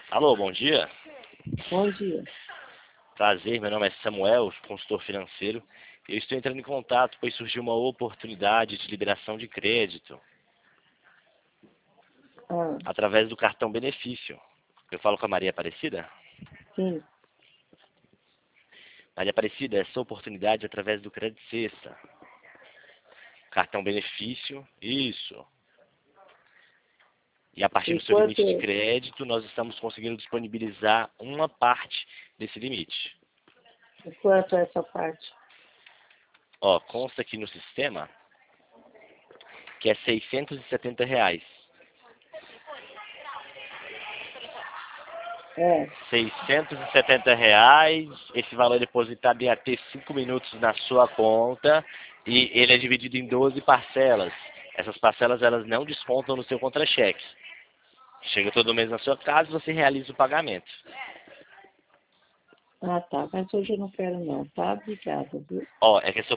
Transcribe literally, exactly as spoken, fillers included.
Alô, bom dia. Bom dia. Prazer, meu nome é Samuel, consultor financeiro. Eu estou entrando em contato, pois surgiu uma oportunidade de liberação de crédito Ah, através do cartão benefício. Eu falo com a Maria Aparecida? sim. Maria Aparecida, essa oportunidade é através do Crédito Sexta. Cartão benefício, isso. E a partir E do seu limite de quanto, crédito, nós estamos conseguindo disponibilizar uma parte desse limite. e quanto é essa parte? Ó, consta aqui no sistema que é seiscentos e setenta reais. É. seiscentos e setenta reais, esse valor é depositado em até cinco minutos na sua conta e ele é dividido em doze parcelas. Essas parcelas elas não descontam no seu contra-cheque. Chega todo mês na sua casa e você realiza o pagamento. Ah, tá. Mas hoje eu não quero não, tá? Obrigada, viu? Ó, é que essa